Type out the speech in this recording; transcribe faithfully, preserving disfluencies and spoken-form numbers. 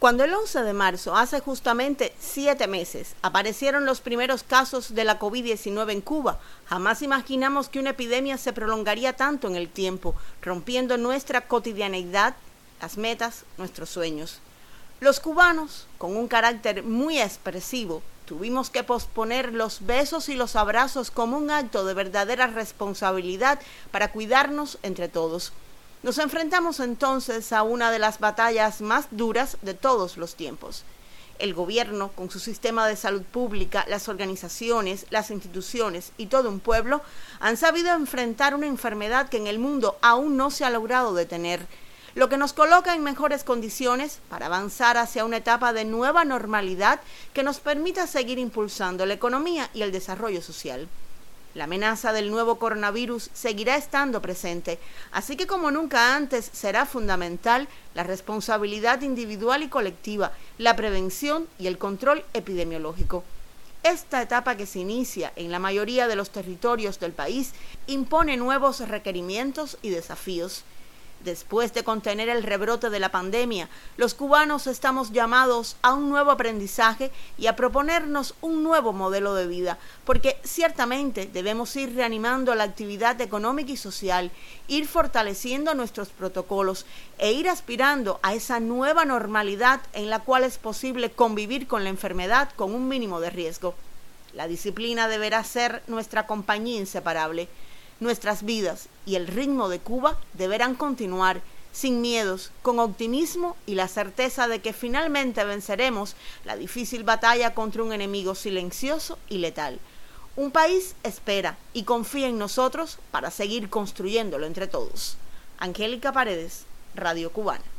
Cuando el once de marzo, hace justamente siete meses, aparecieron los primeros casos de la COVID diecinueve en Cuba, jamás imaginamos que una epidemia se prolongaría tanto en el tiempo, rompiendo nuestra cotidianeidad, las metas, nuestros sueños. Los cubanos, con un carácter muy expresivo, tuvimos que posponer los besos y los abrazos como un acto de verdadera responsabilidad para cuidarnos entre todos. Nos enfrentamos entonces a una de las batallas más duras de todos los tiempos. El gobierno, con su sistema de salud pública, las organizaciones, las instituciones y todo un pueblo, han sabido enfrentar una enfermedad que en el mundo aún no se ha logrado detener, lo que nos coloca en mejores condiciones para avanzar hacia una etapa de nueva normalidad que nos permita seguir impulsando la economía y el desarrollo social. La amenaza del nuevo coronavirus seguirá estando presente, así que como nunca antes será fundamental la responsabilidad individual y colectiva, la prevención y el control epidemiológico. Esta etapa que se inicia en la mayoría de los territorios del país impone nuevos requerimientos y desafíos. Después de contener el rebrote de la pandemia, los cubanos estamos llamados a un nuevo aprendizaje y a proponernos un nuevo modelo de vida, porque ciertamente debemos ir reanimando la actividad económica y social, ir fortaleciendo nuestros protocolos e ir aspirando a esa nueva normalidad en la cual es posible convivir con la enfermedad con un mínimo de riesgo. La disciplina deberá ser nuestra compañía inseparable. Nuestras vidas y el ritmo de Cuba deberán continuar sin miedos, con optimismo y la certeza de que finalmente venceremos la difícil batalla contra un enemigo silencioso y letal. Un país espera y confía en nosotros para seguir construyéndolo entre todos. Angélica Paredes, Radio Cubana.